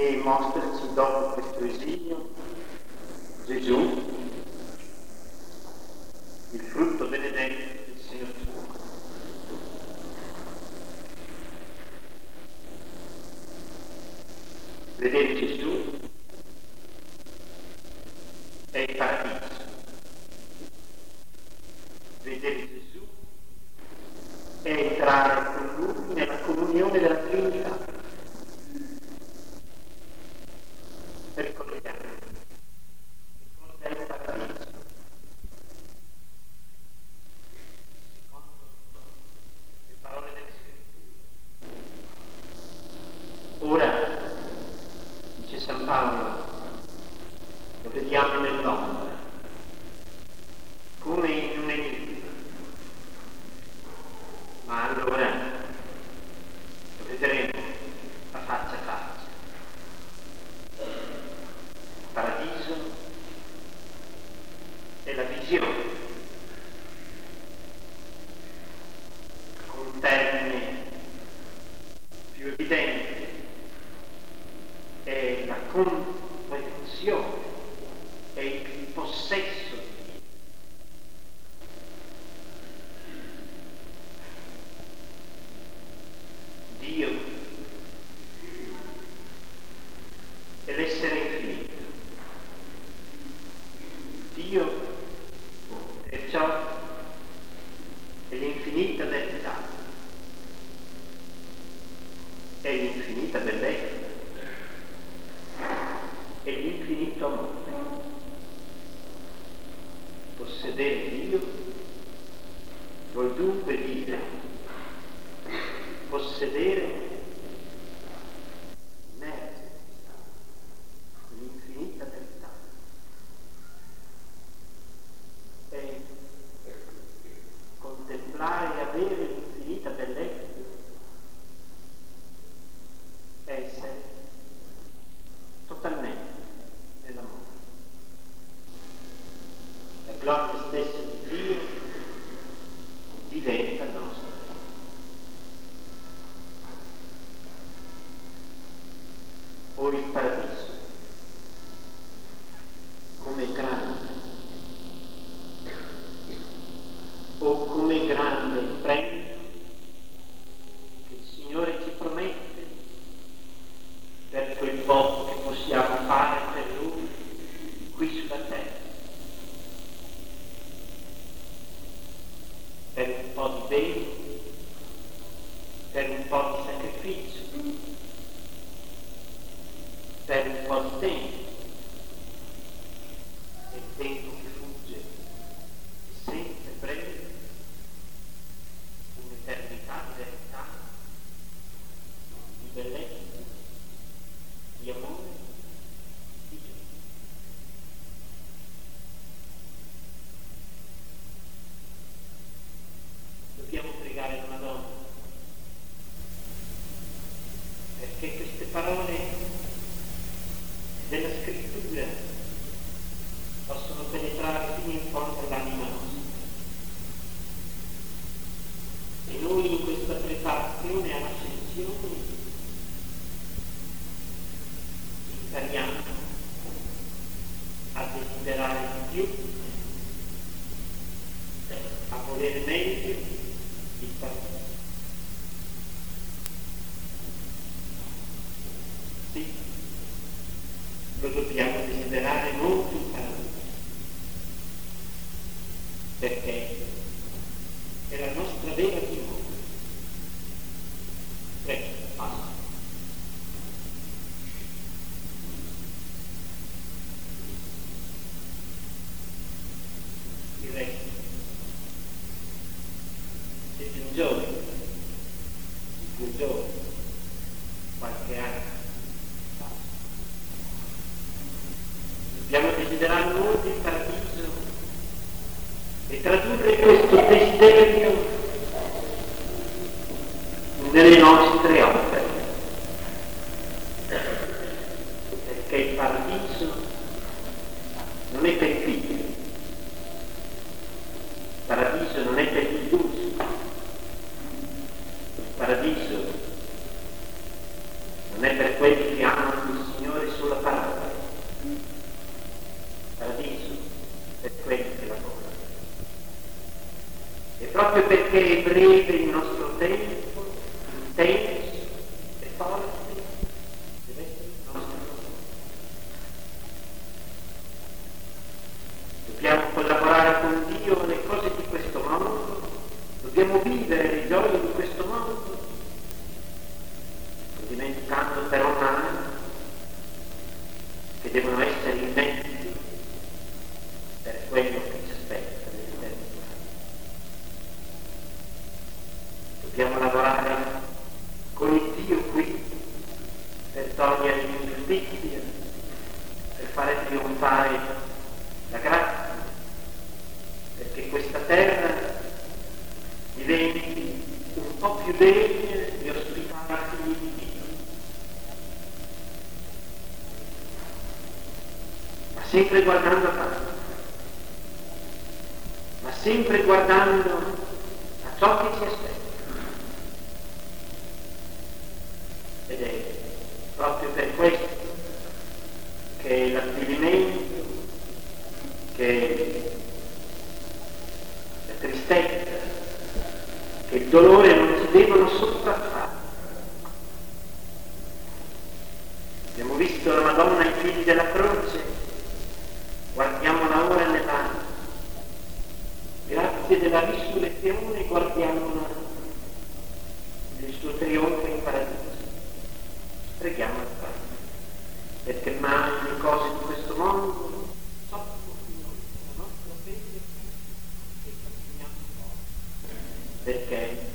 e mostraci dopo questo esilio Gesù, il frutto benedetto del seno tuo. Vedere Gesù è il paradiso. Vedere Gesù è entrare con Lui nella comunione della Trinità. Per collegare cosa è il paradiso. Secondo le parole delle Scritture. Ora, dice San Paolo, lo vediamo nell'ombra, come in un enigma, ma allora lo vedremo a faccia a faccia. Il paradiso è la visione, con un termine più evidente, è la comprensione, è il possesso di Dio. Dio è l'essere infinito. Dio perciò è l'infinita verità, è l'infinita bellezza, è l'infinito amore. Possedere Dio vuol dunque dire possedere, immergersi nell'infinita verità. È contemplare e avere l'infinita bellezza, è essere totalmente nell'amore. La gloria stessa di Dio diventa nostra. O il paradiso, come grande, o come grande il premio che il Signore ci promette per quel poco che possiamo fare per Lui qui sulla terra, per un po' di bene, per un po' di sacrificio, per un po' di tempo, e il tempo che fugge è sempre breve, un'eternità di verità, di bellezza, di amore, di gioia. Dobbiamo pregare la Madonna perché queste parole della Scrittura possono penetrare fino in fondo all'anima nostra. E noi in questa preparazione all'ascensione impariamo a desiderare di più, a volere meglio il paradiso. Sì, lo dobbiamo desiderare molto il paradiso, perché è la nostra vera dimora. Prego, passa. Il resto, siete un giovane, un giovane, qualche anno. Dobbiamo desiderare molto il paradiso e tradurre questo desiderio nelle nostre opere, perché il paradiso non è per i figli, il paradiso non è per gli illusi, il paradiso non è per quelli che amano il Signore. E proprio perché è breve il nostro tempo, intenso e forte, deve essere il nostro lavoro. Dobbiamo collaborare con Dio alle cose di questo mondo, dobbiamo vivere le gioie di questo mondo, non dimenticando però mai che devono essere inventi per quello che ci aspetta nell'eternità. Dobbiamo lavorare con il Dio qui per togliere l'ingiustizia, per fare trionfare la grazia, perché questa terra diventi un po' più degna di ospitare i figli di Dio. Ma sempre guardando avanti, ma sempre guardando a ciò che ci aspetta. Ed è proprio per questo che l'avvilimento, che la tristezza, che il dolore non ci devono sopraffare. Abbiamo visto la Madonna ai piedi della croce, guardiamola ora nella grazia della risurrezione, guardiamola nel suo trionfo in paradiso. Preghiamo al Padre, perché mai le cose di questo mondo soffrono la nostra fede e camminiamo forte, perché